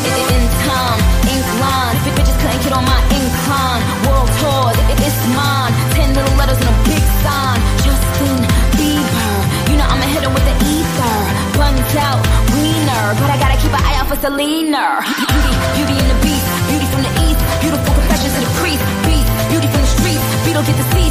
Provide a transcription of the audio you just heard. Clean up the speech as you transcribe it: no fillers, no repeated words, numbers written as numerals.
In time, ink lines, bitches couldn't get on my incline. World tour, it's mine. 10 little letters and a big sign. Justin Bieber, you know I'ma hit him with the ether. Buns out, wiener, but I gotta keep an eye out for Selena. Beauty in the beast, beauty from the east. Beautiful confessions of the priest, beast, beauty from the streets. Beetle get the seat.